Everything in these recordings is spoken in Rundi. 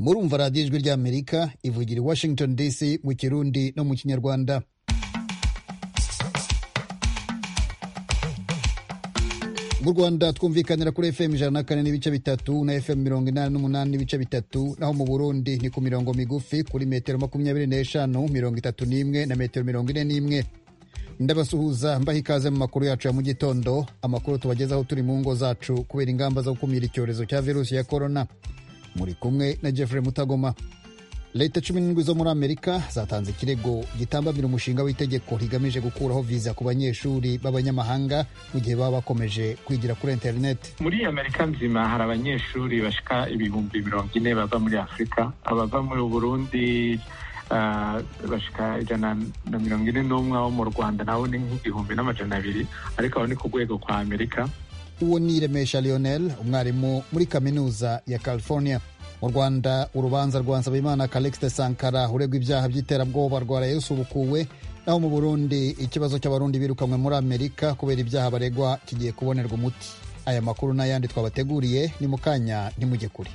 murumva radiyo ijwi ry'Amerika ivugira i Washington DC mu Kirundi no mu Kinyarwanda. Mu Rwanda twumvikanira kuri FM 104 n'ibice bitatu na FM 88 n'ibice bitatu, naho mu Burundi ni ku mirongo migufi kuri metero 25, 31 na metero 41. Ndabasuhuza mbaha ikaze mu makuru yacu ya mu gitondo, amakuru tubagezaho turi mu ngo zacu kubera ingamba zo gukumira icyorezo cya virusi ya corona. Muri kumwe na Jeffrey Mutagoma. Leta 17 zo muri Amerika zatanze ikirego gitambamira umushinga w'itegeko rigamije gukuraho viza ku banyeshuri b'abanyamahanga mu gihe baba bakomeje kwigira kuri internet. Muri Amerika nzima hari abanyeshuri bashika ibihumbi 40 bava muri Afrika, abava muri Burundi bashika 141 abo mu Rwanda nabo ni nk'igihumbi n'amajana 200, ariko abo ni ku rwego kwa Amerika. Uwo ni Remesha Lionel, umwarimu muri kaminuza ya California. Mu Rwanda urubanza rwa Nsabimana Calixte Sankara uregwa ibyaha by'iterabwoba rwaraye rusubukuwe, naho mu Burundi ikibazo cy'abarundi birukanwe muri Amerika kubera ibyaha baregwa kigiye kubonerwa umuti. Aya makuru n'ayandi twabateguriye ni mu kanya, ntimujye kure.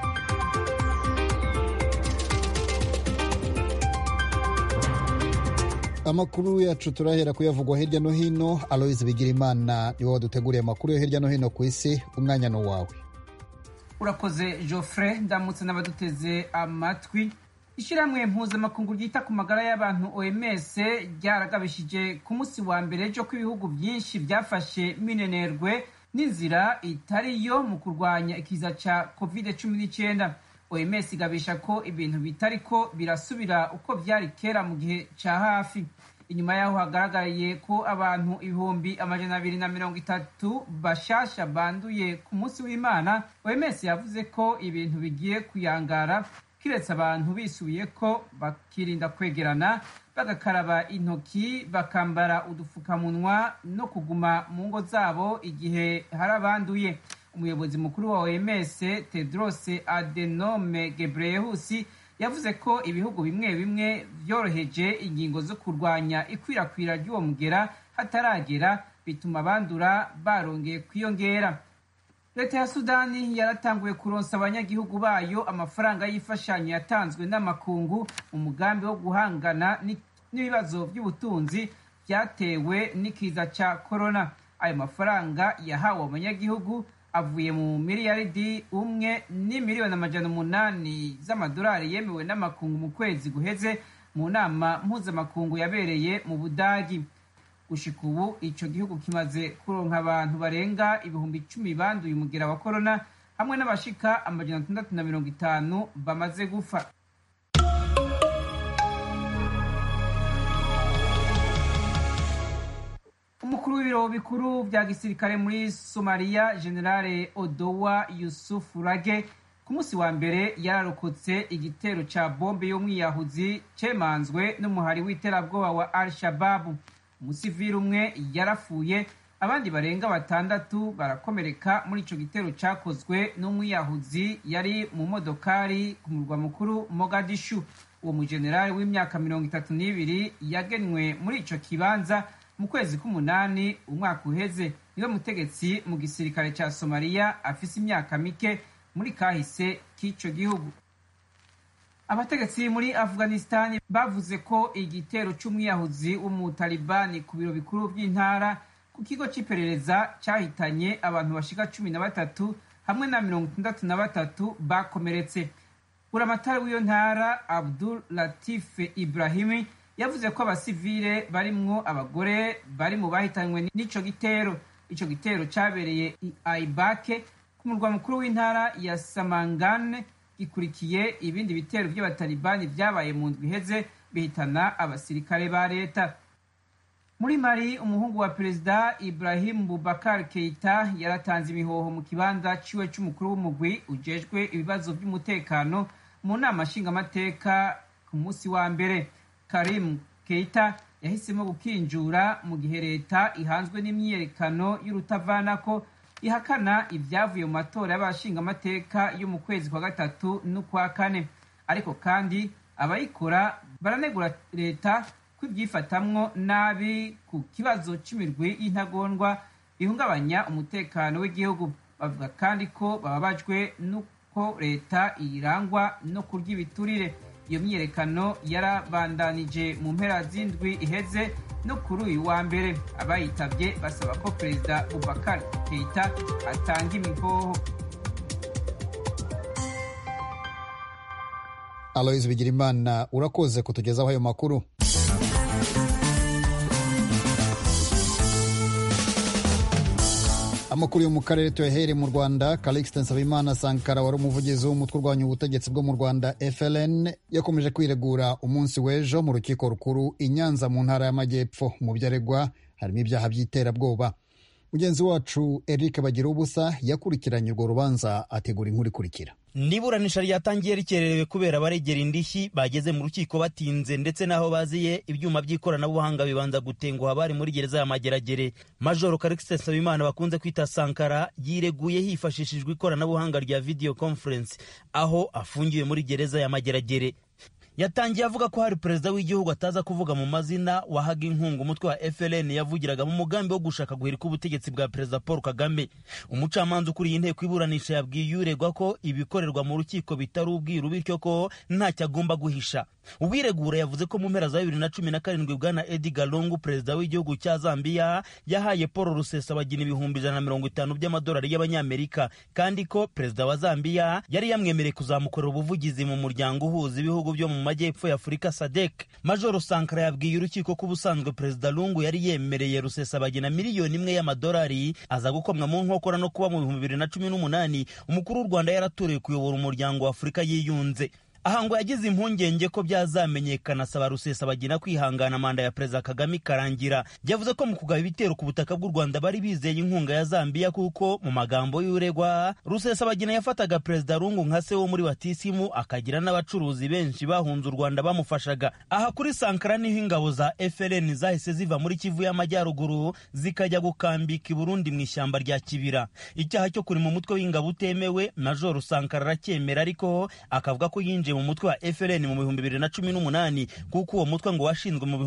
Amakuru yacu turahera kuyavugwa hirya no hino. Aloise Bigirimana niwe waduteguriye amakuru yo hirya no hino ku isi. Umwanya no wawe. Urakoze Geoffrey, ndamutse n'abaduteze amatwi. Ishyirahamwe mpuzamakungu ryita ku magara y'abantu OMS ryaragabishije ku munsi wa mbere cyo ko ibihugu byinshi byafashe minenerwe n'inzira itariyo mu kurwanya ikiza ca COVID-19. OMS igabisha ko ibintu bitariko birasubira uko byari kera mu gihe ca hafi. Inyuma yaho hagaragariye ko abantu 230 bashasha banduye ku munsi w'Imana, OMS yavuze ko ibintu bigiye kuyangara kiretse abantu bisubiye ko bakirinda kwegerana, bagakaraba intoki, bakambara udufukamunwa no kuguma mu ngo zabo igihe hari abanduye. Umuyobozi mukuru wa OMS Tedros Adhanom Ghebreyesus yavuze ko ibihugu bimwe bimwe byoroheje ingingo zo kurwanya ikwirakwira ry'uwo mugera hataragera, bituma bandura barongeye kwiyongera. Leta ya Sudani yaratanguye kuronsa abanyagihugu bayo amafaranga y'imfashanyo yatanzwe n'amakungu mu mugambi wo guhangana n'ibibazo by'ubutunzi byatewe n'ikiza ca corona. Ayo mafaranga yahawe abanyagihugu avuye mu miliyaridi 1.8 z'amadolari yemewe n'amakungu mu kwezi guheze mu nama mpuzamakungu yabereye mu Budagi. Gushika ubu ico gihugu kimaze kuronka abantu barenga 10,000 banduye umugera wa corona, hamwe n'abashika 650 bamaze gufa. Umukuru w'ibiro bikuru bya gisirikare muri Somalia, Generale Odowa Yusuf Rage, ku munsi wa mbere yararokotse igitero ca bombe y'umwiyahuzi cemanzwe n'umuhari w'iterabwoba wa Al-Shabaab. Umusivili umwe yarapfuye, abandi barenga 6 barakomereka muri ico gitero cakozwe n'umwiyahuzi yari mu modokari ku murwa mukuru Mogadishu. Uwo mujenerali w'imyaka 32 yagenwe muri ico kibanza mu kwezi k'umunani umwaka uheze. Niwe mutegetsi mu gisirikare ca Somalia afise imyaka mike muri kahise k'ico gihugu. Abategetsi muri Afghanistan bavuze ko igitero c'umwiyahuzi w'umutalibani ku biro bikuru by'intara ku kigo c'iperereza cyahitanye abantu bashika 13 hamwe na 63 bakomeretse. Buramatari w'iyo ntara Abdul Latif Ibrahimi yavuze ko abasivile barimwo abagore bari mu bahitanywe n'ico gitero. Ico gitero cabereye i Aibake ku murwa mukuru w'intara ya Samangan, gikurikiye ibindi bitero by'abatalibani vyabaye mu ndwi iheze bihitana abasirikare ba leta. Muri Mali, umuhungu wa perezida Ibrahim Boubacar Keita yaratanze imihoho mu kibanza ciwe c'umukuru w'umugwi ujejwe ibibazo by'umutekano mu nama nshingamateka ku munsi wa mbere. Karim Keita yahisemo gukinjura mu gihe leta ihanzwe n'imyiyerekano y'urutavanako ihakana ibyavuye mu matora y'abashingamateka yo mu kwezi kwa gatatu n'ukwa kane. Ariko kandi abayikora baranegura leta ko ibyifatamwo nabi ku kibazo cy'imirwi y'intagondwa ihungabanya umutekano w'igihugu. Bavuga kandi ko bababajwe n'uko ko leta irangwa no kurya ibiturire. Iyo myiyerekano yarabandanije mu mpera z'indwi iheze no kuri uyu wa mbere. Abayitabye basaba ko perezida Boubacar Keita atanga imihoho. Aloys Bigirimana, urakoze kutugezaho ayo makuru. Amakuru yo mu karere tuyahere mu Rwanda. Calixte Nsabimana Sankara wari umuvugizi w'umutwe urwanya ubutegetsi bwo mu Rwanda FLN yakomeje kwiregura umunsi w'ejo mu rukiko rukuru i Nyanza mu ntara y'Amajyepfo. Mu byo aregwa harimo ibyaha by'iterabwoba. Mugenzi wacu Eric Bagirubusa yakurikiranye urwo rubanza ategura inkuru ikurikira. Niburanisha ryatangiye rikererewe kubera abaregera indishyi bageze mu rukiko batinze, ndetse naho baziye ibyuma by'ikoranabuhanga bibanza gutenguha bari muri gereza ya Mageragere. Major Calixte Nsabimana bakunze kwita Sankara yireguye hifashishijwe ikoranabuhanga rya video conference aho afungiwe muri gereza ya Mageragere. Yatangiye avuga ko hari perezida w'igihugu ataza kuvuga mu mazina wahaga inkunga umutwe wa FLN yavugiraga mu mugambi wo gushaka guhirika ubutegetsi bwa perezida Paul Kagame. Umucamanza ukuriye inteko iburanisha yabwiye uregwa ko ibikorerwa mu rukiko bitari ubwiru, bityo ko ntacyo agomba guhisha. Uwiregura yavuze ko mu mpera za 2017 bwana Edgar Lungu, perezida w'igihugu cya Zambia, yahaye Paul Rusesabagina ibihumbi 150 by'amadolari y'abanyamerika, kandi ko perezida wa Zambia yari yamwemereye kuzamukorera ubuvugizi mu muryango uhuza ibihugu byo mu Majyepfo ya Afurika SADC. Major Sankara yabwiye urukiko ko ubusanzwe perezida Lungu yari yemereye Rusesabagina miliyoni 1 y'amadolari aza gukomwa mu nkokora no kuba mu 2018 umukuru w'u Rwanda yaratorewe kuyobora umuryango wa Afurika yiyunze. Aha ngo yagize impungenge ko byazamenyekana, asaba Rusesabagina kwihangana manda ya perezida Kagame ikarangira. Yavuze ko mu kugaba ibitero ku butaka bw'u Rwanda bari bizeye inkunga ya Zambia, kuko mu magambo y'uregwa Rusesabagina yafataga perezida Lungu nka se wo muri batisimu, akagira n'abacuruzi benshi bahunze u Rwanda bamufashaga. Aha kuri Sankara niho ingabo za FLN zahise ziva muri Kivu y'Amajyaruguru zikajya gukambika i Burundi mu ishyamba rya Kibira. Icyaha cyo kuri mu mutwe w'ingabo utemewe Major Sankara aracyemera, ariko akavuga ko yinjiye mu mutwe wa FLN mu 2018 kuko uwo mutwe ngo washinzwe mu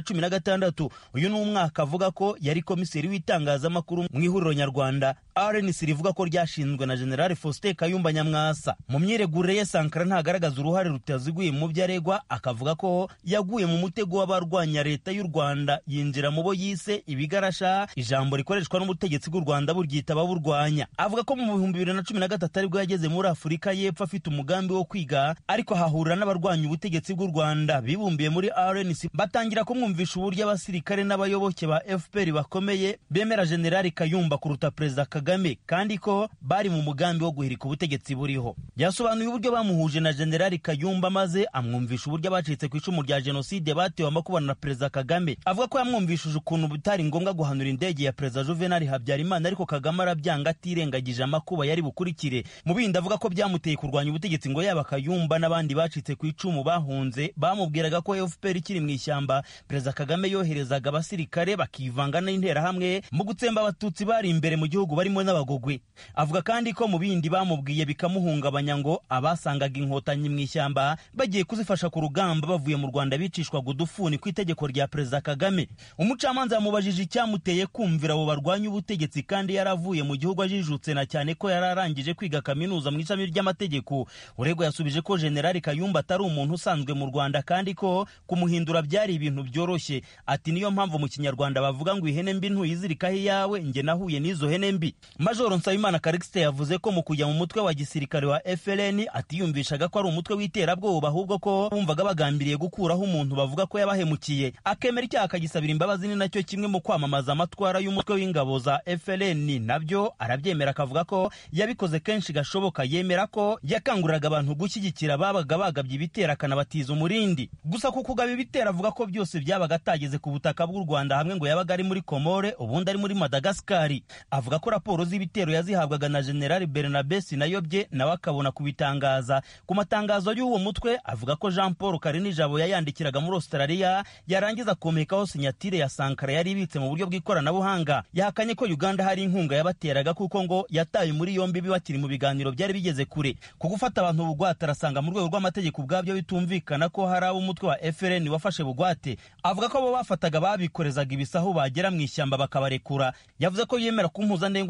2016. Uyu ni umwaka avuga ko yari komiseri w'itangazamakuru mu ihuriro nyarwanda RNC rivuga ko ryashinzwe na General Faustin Kayumba Nyamwasa. Mu myiregurire ye Sankara ntagaragaza uruhare rutaziguye mu byaregwa, akavuga ko yaguye mu mutego w'abarwanya leta y'u Rwanda yinjira mu bo yise ibigarasha, ijambo rikoreshwa n'ubutegetsi bw'u Rwanda buryita ababurwanya. Avuga ko mu 2013 aribwo yageze muri Afurika y'Epfo afite umugambi wo kwiga, ariko hahurira n'abarwanya ubutegetsi bw'u Rwanda bibumbiye muri RNC batangira kumwumvisha uburyo abasirikare n'abayoboke ba FPR bakomeye bemera General Kayumba kuruta perezida Kagame, kandi ko bari mu mugambi wo guhirika ubutegetsi buriho. Yasobanuye uburyo bamuhuje na General Kayumba maze amwumvisha uburyo abacitse ku icumu rya jenoside batewe amakubana na perezida Kagame. Avuga ko yamwumvishije ukuntu bitari ngombwa guhanura indege ya perezida Juvenal Habyarimana, ariko Kagame arabyanga atirengagije amakuba yari bukurikire. Mu bindi avuga ko byamuteye kurwanya ubutegetsi ngo yaba Kayumba n'abandi bacitse ku icumu bahunze bamubwiraga ko FPR ikiri mu ishyamba perezida Kagame yoherezaga abasirikare bakivanga n'interahamwe mu gutsemba abatutsi bari imbere mu gihugu barimo n'abagogwe. Avuga kandi ko mu bindi bamubwiye bikamuhungabanya ngo abasangaga inkotanyi mu ishyamba bagiye kuzifasha ku rugamba bavuye mu Rwanda bicishwaga udufuni ku itegeko rya perezida Kagame. Umucamanza yamubajije icyamuteye kumvira abo barwanya ubutegetsi kandi yaravuye mu gihugu ajijutse, na cyane ko yararangije kwiga kaminuza mu ishami ry'amategeko. Uregwa yasubije ko General Kayumba atari umuntu usanzwe mu Rwanda, kandi ko kumuhindura byari ibintu byoroshye. Ati niyo mpamvu mu Kinyarwanda bavuga ngo ihene mbi ntuyizirikaho iyawe, nge nahuye n'izo hene mbi. Major Nsabimana Calixte yavuze ko mu kujya mu mutwe wa gisirikare wa FLN atiyumvishaga ko ari umutwe w'iterabwoba, ahubwo ko bumvaga bagambiriye gukuraho umuntu bavuga ko yabahemukiye. Akemera icyaha akagisabira imbabazi, ni nacyo kimwe mu kwamamaza amatwara y'umutwe w'ingabo za FLN. Nabyo arabyemera, akavuga ko yabikoze kenshi gashoboka. Yemera ko yakanguriraga abantu gushyigikira babaga bagabye ibitera akanabatiza umurindi. Gusa ku kugaba ibitera avuga ko byose byabaga atageze ku butaka bw'u Rwanda, hamwe ngo yabaga ari muri Komore, ubundi ari muri Madagascar. Avuga ko raporo z'ibitero yazihabwaga na General Bernabe Sinayobye, nawe akabona kubitangaza. Ku matangazo y'uwo mutwe avuga ko Jean Paul Karinijabo yayandikiraga muri Australia, yarangiza komekaho sinyatire ya Sankara yari ibitse mu buryo bw'ikoranabuhanga. Yahakanye ko Uganda hari inkunga yabateraga, kuko ngo yataye muri yombi bakiri mu biganiro byari bigeze kure. Ku gufata abantu bugwate arasanga mu rwego rw'amategeko ubwabyo bitumvikana ko hari abo umutwe wa FLN wafashe bugwate. Avuga ko abo bafataga babikorezaga ibisahu bagera mu ishyamba bakabarekura. Yavuze ko yemera ku mpuzandengo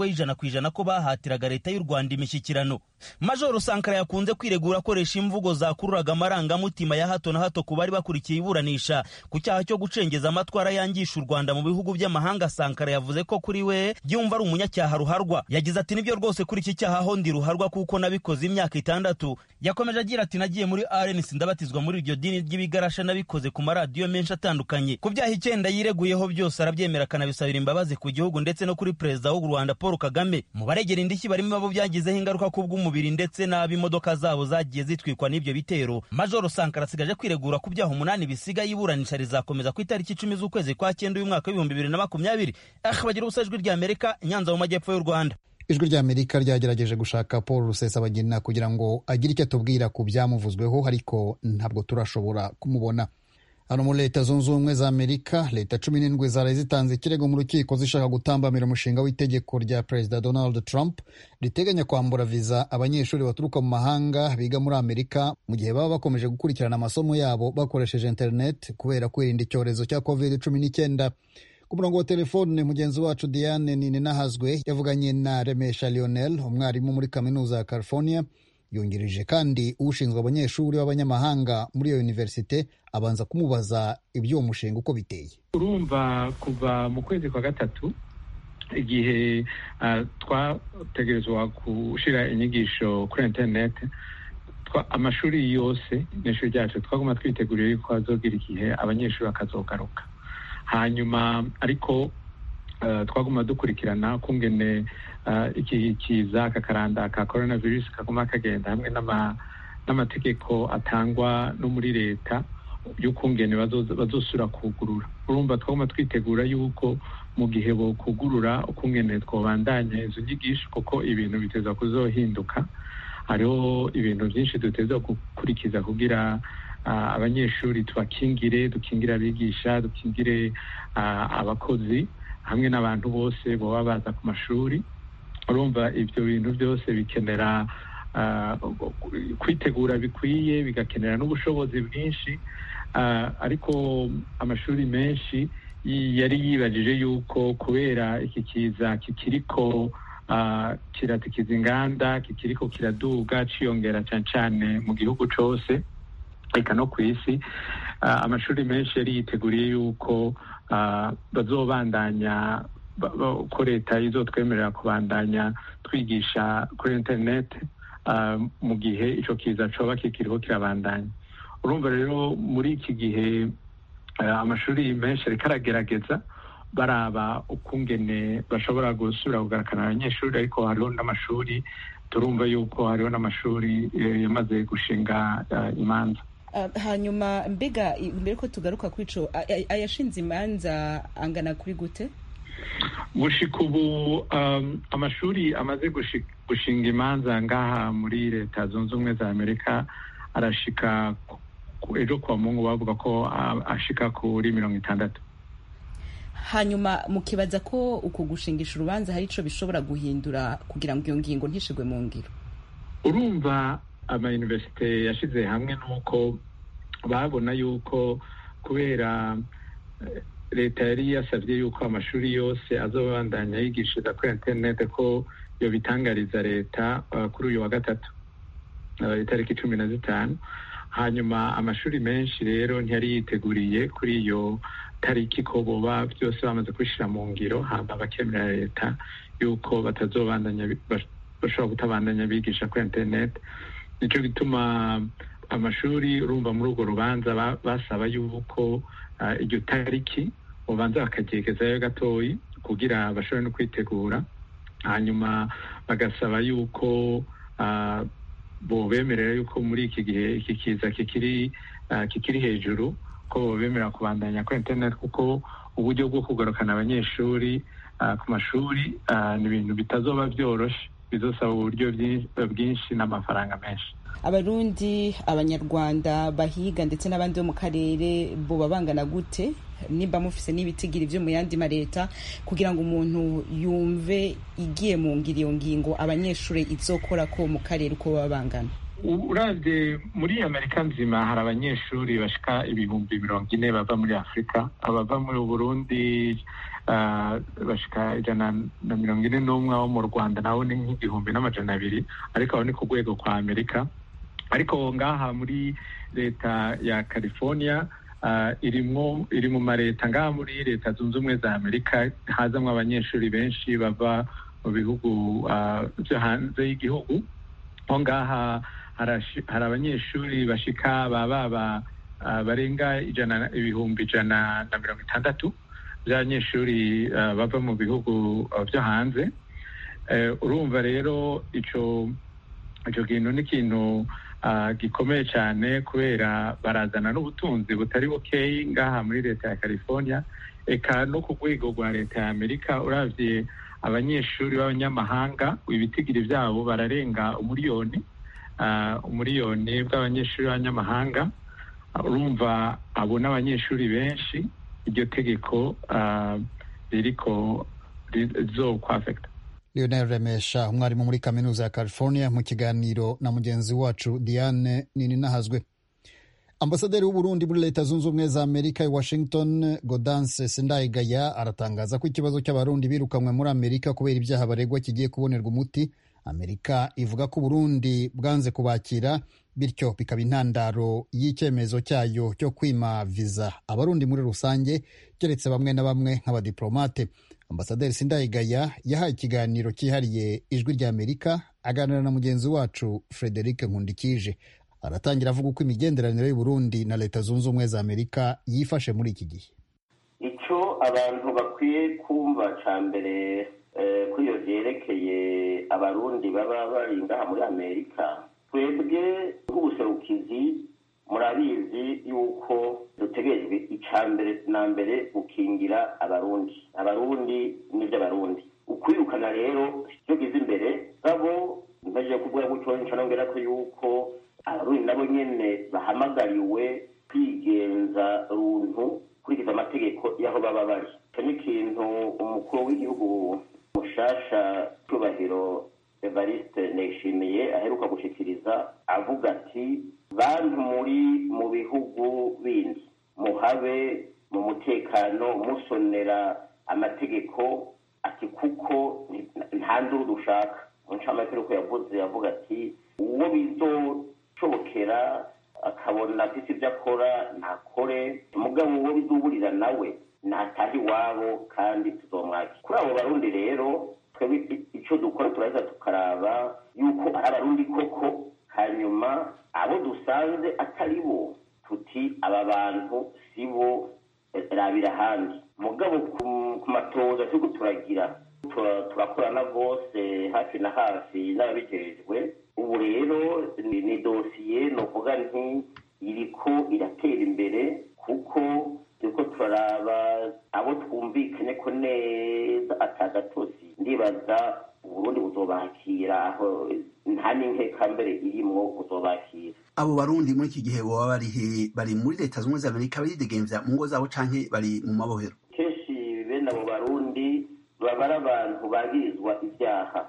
y'100% ko bahatiraga leta y'u Rwanda imishyikirano. Majoro Sankara yakunze kwiregura akoresha imvugo zakururaga amarangamutima ya hato na hato ku bari bakurikiye iburanisha ku cyaha cyo gucengeza amatwara yangisha u Rwanda mu bihugu by'amahanga. Sankara yavuze ko kuri we yumva ari umunyacyaha ruharwa. Yagize ati nibyo rwose kuri iki cyaha ho ndi ruharwa kuko nabikoze imyaka 6. Yakomeje agira ati nagiye muri RNC ndabatizwa muri iryo dini ry'ibigarasha, nabikoze ku maradiyo menshi atandukanye. Ku byaha 9 yireguyeho byose arabyemera akanabisabira imbabazi ku gihugu ndetse no kuri perezida w'u Rwanda Paul Kagame. Mu baregera indishyi barimo abo byagizeho ingaruka ku bw'umubiri ndetse n'ab'imodoka zabo zagiye zitwikwa n'ibyo bitero. Majoro Sankara asigaje kwiregura ku byaha 8 bisigaye. Iburanisha rizakomeza ku itariki 10 z'ukwezi kwa 9 uyu mwaka wa 2020. Bagira ubusajwi ry'Amerika Nyanza mu majyepfo y'u Rwanda. Ijwi ry'Amerika ryagerageje gushaka Paul Rusesabagina kugira ngo agire icyo atubwira ku byamuvuzweho, ariko ntabwo turashobora kumubona. Hano muri Leta Zunze Ubumwe za Amerika, leta 17 zari zitanze ikirego mu rukiko zishaka gutambamira umushinga w'itegeko rya Perezida Donald Trump riteganya kwambura viza abanyeshuri baturuka mu mahanga biga muri Amerika mu gihe baba bakomeje gukurikirana amasomo yabo bakoresheje internet kubera kwirinda icyorezo cya COVID-19. Ku murongo wa telefone mugenzi wacu Diane Ninahazwe yavuganye na Remesha Lionel, umwarimu muri kaminuza ya California, yungirije kandi ushinzwe abanyeshuri b'abanyamahanga muri iyo universite, abanza kumubaza iby'uwo mushinga uko biteye. Urumva kuva mu kwezi kwa 3 igihe twategerezwa gushira inyigisho kuri internet, amashuri yose n'ishuri ryacu twaguma twiteguriye ko azogira igihe abanyeshuri bakazogaruka. Hanyuma ariko twaguma dukurikirana kungene iki kiza kakaranda ka coronavirus kaguma kagenda hamwe n'amategeko atangwa no muri leta y'ukungene bazosura kugurura. Urumva twaguma twitegura yuko mu gihe bo kugurura ukungene twobandanya izo nyigisho, kuko ibintu biteza kuzohinduka. Hariho ibintu byinshi duteza gukurikiza kugira abanyeshuri dukingire abigisha, dukingire abakozi hamwe n'abantu bose baba baza ku mashuri. Urumva ibyo bintu byose bikenera kwitegura bikwiye, bigakenera n'ubushobozi bwinshi, ariko amashuri menshi yari yibajije yuko kubera iki kiza kikiriko kiratikiza inganda, kikiriko kiraduga ciyongera cyane mu gihugu cyose eka no ku isi, amashuri menshi yari yiteguriye yuko bazobandanya ko leta izotwemerera kubandanya twigisha kuri internet mu gihe ico kiza coba kikiriho kirabandanya. Urumva rero muri iki gihe amashuri menshi ariko aragerageza baraba ukungene bashobora gusubira kugarukana abanyeshuri, ariko hariho n'amashuri turumva yuko hariho n'amashuri yamaze gushinga imanza. Hanyuma mbega mbere ko tugaruka kuri ico ayashinze imanza angana kuri gute? Gushika ubu amashuri amaze gushinga imanza ngaha muri Leta Zunze Ubumwe za Amerika arashika ejo kwa Mungu bavuga ko ashika kuri 60. Hanyuma mukibaza ko uko gushingisha urubanza hari ico bishobora guhindura kugira ngo iyo ngingo ntishigwe mu ngiro? Urumva ama-universite yashize hamwe nuko babona yuko kubera leta yari yasabye yuko amashuri yose azobandanya yigishiriza kuri internet ko yo bitangariza leta kuri uyu wa 3 itariki 15. Hanyuma amashuri menshi rero ntiyari yiteguriye kuri iyo tariki ko boba byose bamaze kwishira mu ngiro, hamba bakemerera leta yuko batazobandanya bashobora kutabandanya bigisha kuri internet. Nico gituma amashuri urumva muri urwo rubanza basaba yuko iryo tariki ubanza bakagyegezayo gatoyi kugira bashobore no kwitegura, hanyuma bagasaba yuko bobemerera yuko muri iki gihe iki kiza kikiri hejuru ko bobemerera kubandanya kuri internet, kuko uburyo bwo kugarukana abanyeshuri ku mashuri ni ibintu bitazoba byoroshe, bizosaba uburyo bwinshi n'amafaranga menshi. Abarundi, abanyarwanda bahiga ndetse n'abandi bo mu karere bo babangana gute, nimba mufise n'ibitigira ivyo mu yandi mareta kugira ngo umuntu yumve igiye mu ngiro iyo ngingo abanyeshuri izokora ko mu karere uko babangana? uravye muri Amerika nzima hari abanyeshuri bashika ibihumbi 40 bava muri Afrika, abava muri Burundi bashika 141 abo mu Rwanda nabo ni nk'igihumbi n'amajana abiri, ariko aho ni ku rwego kwa Amerika. Ariko ngaha muri leta ya California iri mu mareta ngaha muri leta zunze ubumwe za Amerika hazamwo abanyeshuri benshi bava mu bihugu byo hanze y'igihugu. Aho ngaha hari abanyeshuri bashika barenga ibihumbi 160 by'abanyeshuri bava mu bihugu byo hanze. Urumva rero ico kintu ni ikintu gikomeye cyane, kubera barazana n'ubutunzi butari bukeyi ngaha muri leta ya California, eka no ku rwego rwa leta ya Amerika. Uravye abanyeshuri b'abanyamahanga ibitigiri byabo bararenga umuriyoni bw'abanyeshuri b'abanyamahanga. Urumva abo n'abanyeshuri benshi iryo tegeko ririko rizokwafekta. Lionel Remesha, umwarimu muri kaminuza ya California, mu kiganiro na mugenzi wacu Diane Nininahazwe. Ambasaderi w'Uburundi muri Leta Zunze Ubumwe za Amerika i Washington, Gaudence Sindayigaya, aratangaza ko ikibazo cy'abarundi birukanwe muri Amerika kubera ibyaha baregwa kigiye kubonerwa umuti. Amerika ivuga ko Burundi bwanze kubakira, bityo bikaba intandaro y'icyemezo cyayo cyo kwima viza abarundi muri rusange, keretse bamwe na bamwe nk'abadiplomate. Ambasaderi Sindayigaya yahaye ikiganiro cyihariye Ijwi rya Amerika, aganira na mugenzi wacu Frederic Nkundikije. Aratangira avuga uko imigenderanire y'u Burundi na Leta Zunze Ubumwe za Amerika yifashe muri iki gihe. Icyo abantu bakwiye kumva ca mbere ko iyo vyerekeye abarundi baba bari ngaha muri Amerika, twebwe nk'ubuserukizi murabizi yuko dutegerejwe icambere na mbere gukingira abarundi n'ivy'abarundi. Ukwirukana rero cyo gize imbere sabo mbaje kuvuga gutyo ncanongera ko yuko abarundi nabo nyene bahamagariwe kwigenza runtu kurikiza amategeko y'aho baba bari. Icyo ni ikintu umukuru w'igihugu mushasha Cyubahiro Evariste Ndayishimiye aheruka gushikiriza, avuga ati bantu mu bihugu bindi muhabe mu mutekano musonera amategeko, ati kuko nta nduru dushaka. Mu ncamake uko yavuga ati uwo bizoshobokera akabona afise ibyo akora ntakore, mugabo uwo bizuburira nawe nataha iwabo kandi tuzomwakira. Kuri abo barundi rero twebwe icyo dukora turaza tukaraba yuko ari abarundi koko, hanyuma abo dusanze atari bo tuti aba bantu si bo, rabira ahandi. Mugabo ku matoza turiko turakorana bose hafi na hafi n'ababijejwe. Ubu rero ni dosiye novuga nti iriko iratera imbere, kuko turiko turaraba abo twumvikanye ko neza atagatosi. Ndibaza Uburundi buzobakira, aho nta n'inkeka mbere irimwo buzobakira. Abo barundi muri iki gihe boba bari muri Leta Zunze Ubumwe za Amerika baridegemvya mu ngo zabo canke bari mu mabohero? Kenshi bene abo barundi baba ari abantu bagirizwa ibyaha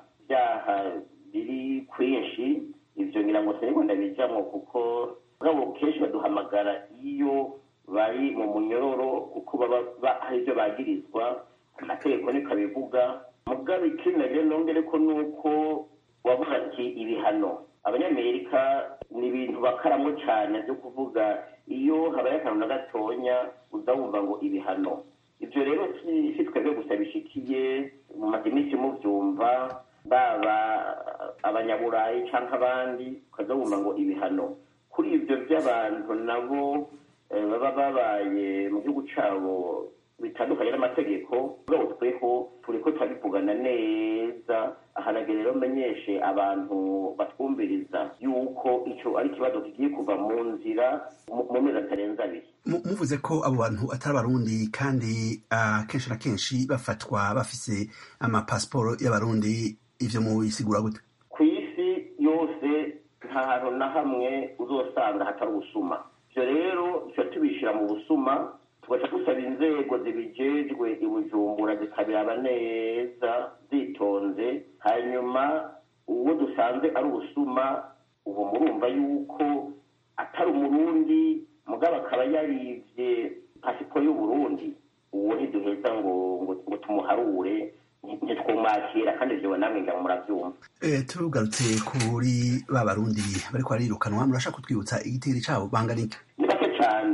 biri kwinshi. Ivyo ngira ngo siniko ndabijamwo, kuko ngabo kenshi baduhamagara iyo bari mu munyororo, kuko baba hari ivyo bagirizwa, amategeko niko abivuga. Mugabe ikindi rero nongere ko nuko wavuga ati ibihano abanyamerika ni ibintu bakaramwo cyane byo kuvuga iyo habaye akantu na gatonya uza wumva ngo ibihano. Ibyo rero si twebwe gusa bishikiye, mu madimisi muvyumva, baba abanyaburayi canke abandi ukaza wumva ngo ibihano. Kuri ibyo by'abantu nabo baba babaye mu gihugu cabo bitandukanye n'amategeko, ubwo tweho turiko turabivugana neza. Ahanage rero menyeshe abantu batwumviriza yuko ico ari ikibazo kigiye kuva mu nzira mu mezi atarenze abiri. Muvuze ko abo bantu atari abarundi kandi kenshi na kenshi bafatwa bafise amapasiporo y'abarundi, ivyo mubisigura gute? Ku isi yose nta hantu na hamwe uzosanga hatari ubusuma. Ivyo rero tuca tubishira mu busuma, tugaca dusaba inzego zibijejwe i Bujumbura zikabiraba neza zitonze, hanyuma uwo dusanze ari ubusuma ubu murumva yuko atari umurundi mugabo akaba yarivye pasiporo y'uburundi, uwo ntiduheza ngo tumuharure ntitwumwakira, kandi ivyo namwe ngira muravyumva. Tugarutse kuri ba barundi bariko barirukanwa, murashaka kutwibutsa igitigiri cabo bangana iki? Ni bake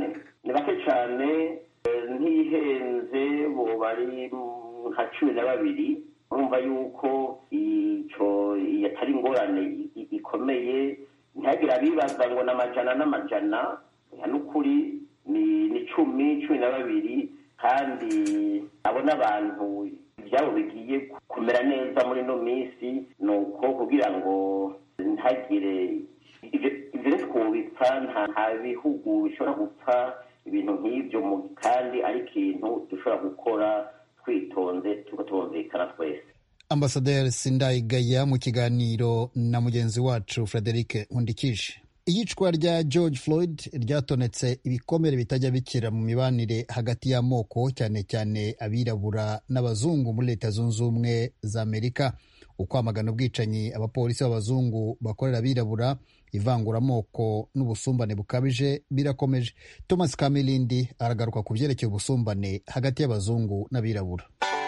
cane ntihenze bo bari nka 12. urumva yuko ico yatari ingorane ikomeye, ntihagira abibaza ngo n'amajana n'ukuri ni 12 kandi abo n'abantu ivyabo bigiye kumera neza muri no misi, nuko kugira ngo ntagire ivyo twobipfa, nta bihugu bishobora gupfa ibintu nk'ivyo, kandi ari ikintu dushobora gukora twitonze tugatumvikana twese. Ambasaderi Sindayigaya mu kiganiro na mugenzi wacu Frederic Nkundikije. Iyicwa rya George Floyd ryatonetse ibikomere bitajya bikira mu mibanire hagati y'amoko, cyane cyane abirabura n'abazungu muri Leta Zunze Ubumwe za Amerika. Ukwamagana ubwicanyi abapolisi b'abazungu bakorera abirabura, ivanguramoko n'ubusumbane bukabije birakomeje. Thomas Kamilindi aragaruka ku byerekeye ubusumbane hagati y'abazungu n'abirabura.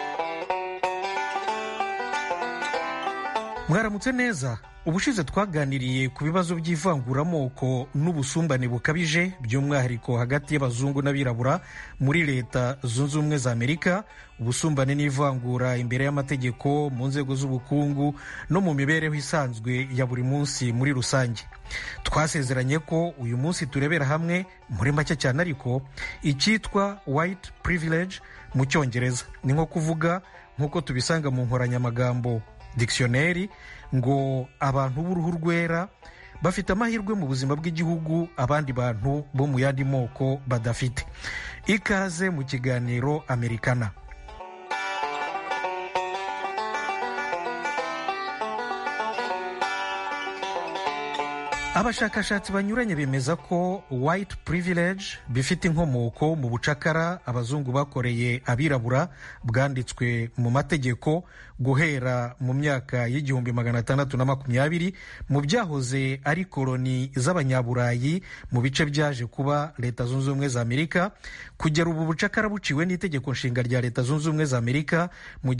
Mwaramutse neza. Ubushize twaganiriye ku bibazo by'ivanguramoko n'ubusumbane bukabije by'umwihariko hagati y'abazungu n'abirabura muri Leta Zunze Ubumwe za Amerika, ubusumbane n'ivangura imbere y'amategeko mu nzego z'ubukungu no mu mibereho isanzwe ya buri munsi muri rusange. Twasezeranye ko uyu munsi turebera hamwe muri make cyane ariko icyitwa white privilege mu Cyongereza. Ni nko kuvuga nk'uko tubisanga mu nkoranyamagambo dictionary ngo abantu b'uruhu rwera bafite amahirwe mu buzima bw'igihugu abandi bantu bo mu yandi moko badafite. Ikaze mu kiganiro Americana. Abashakashatsi banyuranye bemeza ko white privilege bifite inkomoko mu bucakara abazungu bakoreye abirabura bwanditswe mu mategeko guhera mu myaka y'1620 mu byahoze ari koloni z'abanyaburayi mu bice byaje kuba Leta Zunze Ubumwe za Amerika, kugera ubu bucakara buciwe n'itegeko nshinga rya Leta Zunze Ubumwe za Amerika mu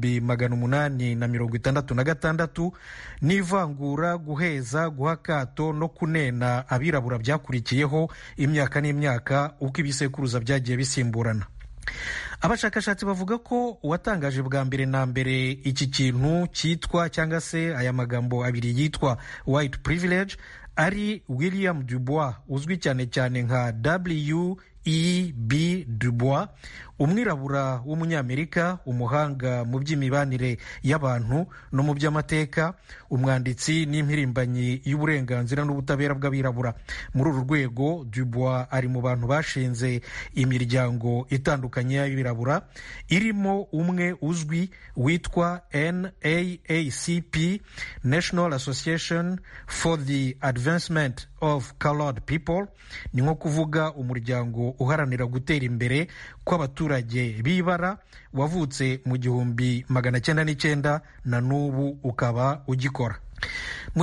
1866, n'ivangura, guheza, guhakato no kunena abirabura byakurikiyeho imyaka n'imyaka uko ibisekuruza byagiye bisimburana. Abashakashatsi bavuga ko uwatangaje bwa mbere na mbere iki kintu cyitwa cyangwa se aya magambo abiri yitwa white privilege ari William Dubois, uzwi cyane cyane nka W.E.B. Dubois, umwirabura w'umunyamerika, umuhanga mu by'imibanire y'abantu no mu by'amateka, umwanditsi n'impirimbanyi y'uburenganzira n'ubutabera bw'abirabura. Muri uru rwego Dubois ari mu bantu bashinze imiryango itandukanye y'abirabura, irimo umwe uzwi witwa NAACP, National Association for the Advancement of Colored People. Ni nko kuvuga umuryango uharanira gutera imbere kw'abaturage b'ibara, wavutse mu 1909 na n'ubu ukaba ugikora. Mu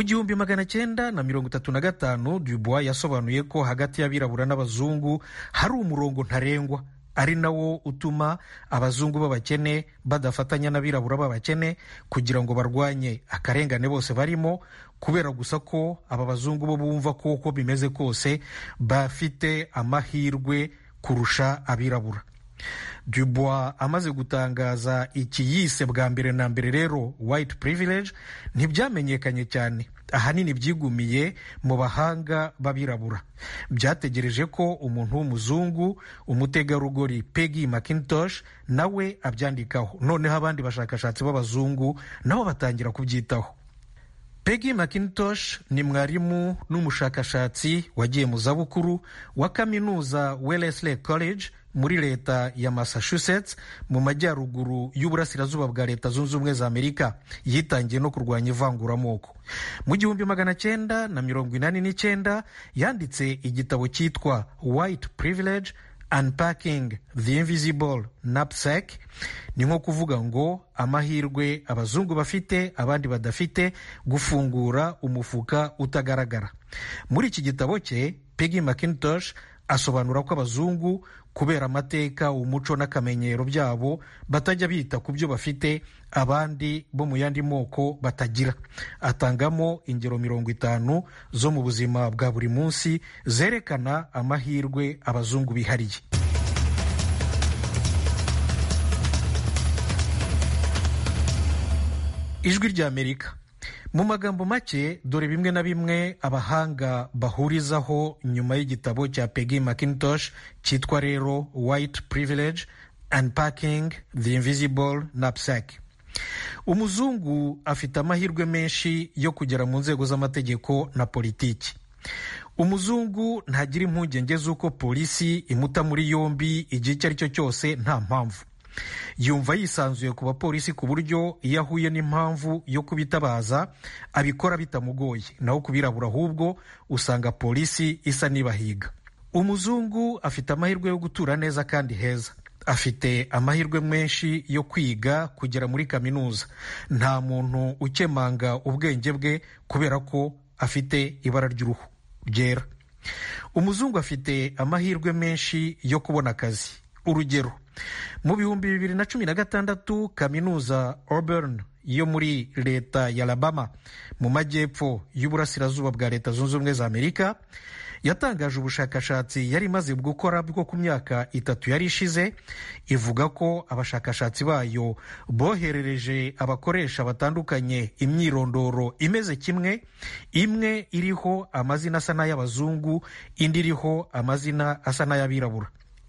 1935 Dubois yasobanuye ko hagati y'abirabura n'abazungu hari umurongo ntarengwa, ari nawo utuma abazungu b'abakene badafatanya n'abirabura b'abakene kugira ngo barwanye akarengane bose barimo, kubera gusa ko aba bazungu bo bumva ko uko bimeze kose bafite amahirwe kurusha abirabura. Dubois amaze gutangaza iki yise bwa mbere na mbere rero white privilege, ntibyamenyekanye cyane, ahanini byigumiye mu bahanga b'abirabura. Byategereje ko umuntu w'umuzungu, umutegarugori Peggy McIntosh, nawe abyandikaho, noneho abandi bashakashatsi b'abazungu nabo batangira kubyitaho. Peggy McIntosh ni mwarimu n'umushakashatsi wagiye mu zabukuru wa kaminuza Wellesley College muri Leta ya Massachusetts mu majyaruguru y'uburasirazuba bwa Leta Zunze Ubumwe za Amerika. Yitangiye no kurwanya ivanguramoko. Mu 1989 yanditse igitabo cyitwa White Privilege Unpacking the Invisible Knapsack ni nko kuvuga ngo amahirwe abazungu bafite abandi badafite gufungura umufuka utagaragara. Muri iki gitabo cye Peggy McIntosh asobanura ko abazungu kubera amateka umuco n'akamenyero byabo batajya bita ku byo bafite abandi bo mu yandi moko batagira. Atangamo ingero 50 zo mu buzima bwa buri munsi zerekana amahirwe abazungu bihariye. Ijwi rya Amerika. Mu magambo make dore bimwe na bimwe abahanga bahurizaho nyuma y'igitabo cya Peggy McIntosh cyitwa rero White Privilege Unpacking the Invisible Knapsack. Umuzungu afite amahirwe menshi yo kugera mu nzego z'amategeko na politiki. Umuzungu ntagira impungenge z'uko polisi imuta muri yombi igihe icyo ari cyo cyose nta mpamvu. Yumva yisanzuye ku bapolisi ku buryo iyo ahuye n'impamvu yo kubitabaza abikora bitamugoye, naho kubirabura ahubwo usanga polisi isa nibahiga. Umuzungu afite amahirwe yo gutura neza kandi heza. Afite amahirwe menshi yo kwiga kugera muri kaminuza. Nta muntu ukemanga ubwenge bwe kubera ko afite ibara ry'uruhu ryera. Umuzungu afite amahirwe menshi yo kubona akazi. Urugero, mu 2016 kaminuza Auburn yo muri leta ya Alabama mu majyepfo y'uburasirazuba bwa Leta Zunze Ubumwe za Amerika yatangaje ubushakashatsi yari imaze gukora bwo ku myaka 3 yari ishize. Ivuga ko abashakashatsi bayo boherereje abakoresha batandukanye imyirondoro imeze kimwe, imwe iriho amazina asa n'ay'abazungu, indi iriho amazina asa n'ay'abirabura.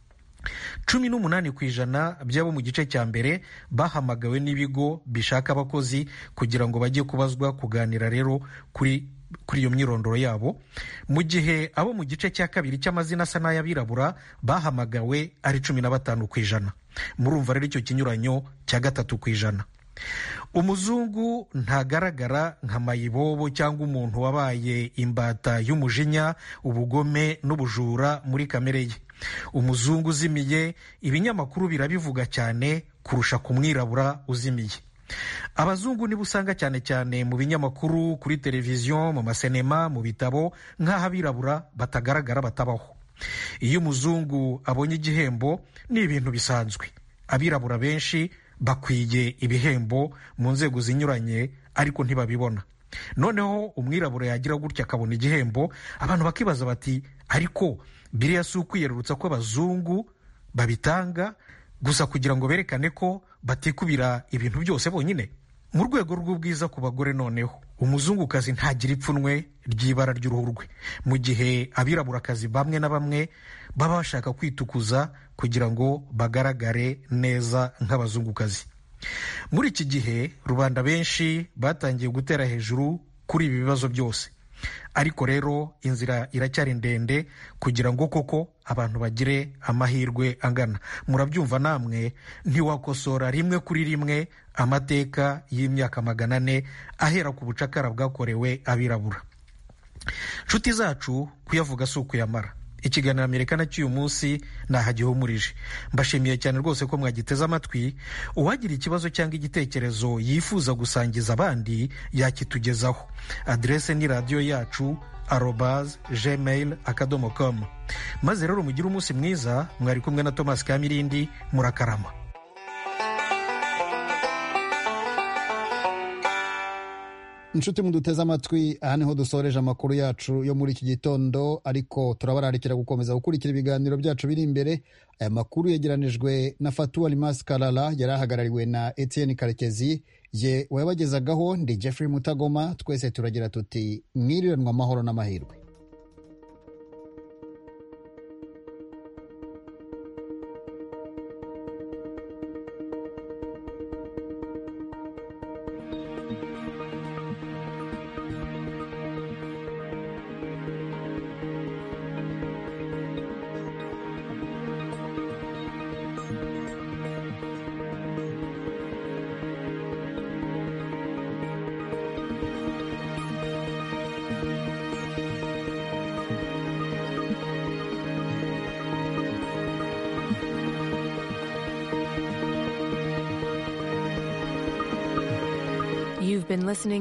18% by'abo mu gice cya mbere bahamagawe n'ibigo bishaka abakozi kugira ngo bajye kubazwa kuganira rero kuri iyo myirondoro yabo, mu gihe abo mu gice cya kabiri cy'amazina asa n'ay'abirabura bahamagawe ari 15%. Murumva rero icyo kinyuranyo cya 3%. Umuzungu ntagaragara nka mayibobo cyangwa umuntu wabaye imbata y'umujinya, ubugome n'ubujura muri kamere ye. Umuzungu uzimiye ibinyamakuru birabivuga cyane kurusha ku mwirabura uzimiye. Abazungu nibo usanga cyane cyane mu binyamakuru, kuri televiziyo, mu masenema, mu bitabo, nk'aho abirabura batagaragara batabaho. Iyo umuzungu abonye igihembo ni ibintu bisanzwe. Abirabura benshi bakwiye ibihembo mu nzego zinyuranye ariko ntibabibona. Noneho umwirabura yagira gutya akabona igihembo, abantu bakibaza bati ariko biriya si ukwiyerurutsa ko abazungu babitanga gusa kugira ngo berekane ko batikubira ibintu byose bonyine. Mu rwego rw'ubwiza ku bagore noneho umuzungukazi ntagira ipfunwe ry'ibara ry'uruhu rwe, mu gihe abiraburakazi bamwe na bamwe baba bashaka kwitukuza kugira ngo bagaragare neza nk'abazungukazi. Muri iki gihe rubanda benshi batangiye gutera hejuru kuri ibi bibazo byose, ariko rero inzira iracyari ndende kugira ngo koko abantu bagire amahirwe angana. Murabyumva namwe, ntiwakosora rimwe kuri rimwe amateka y'imyaka 400 ahera ku bucakara bwakorewe abirabura. Nshuti zacu, kuyavuga si ukuyamara. Ikiganiro Amerikana cy'uyu munsi nahagihumurije. Mbashimiye cyane rwose ko mwagiteze amatwi. Uwagira ikibazo cyangwa igitekerezo yifuza gusangiza abandi yakitugezaho. Adrese ni radio yacu @gmail.com. Maze rero mugire umunsi mwiza. Mwari kumwe na Thomas Kamirindi. Murakarama. Inshuti muduteze amatwi, aha niho dusoreje amakuru yacu yo muri iki gitondo, ariko turabararikira gukomeza gukurikira ibiganiro byacu biri imbere. Aya makuru yegeranijwe na Fatou Alimas Kalala, yari ahagarariwe na Etienne Karekezi. Je wabagezagaho ndi Jeffrey Mutagoma. Twese turagira tuti mwiriranwa amahoro n'amahirwe. You've been listening